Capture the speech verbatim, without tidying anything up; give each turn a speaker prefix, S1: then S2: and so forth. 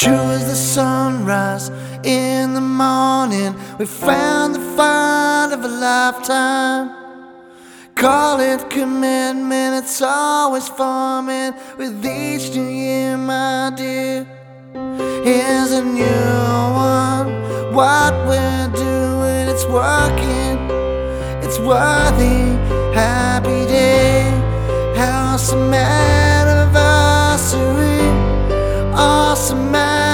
S1: True as the sunrise in the morning, we found the find of a lifetime. Call it commitment, it's always forming with each new year, my dear. Here's a new one, what we're doing, it's working, it's worthy. Happy day, awesome anniversary, awesome anniversary.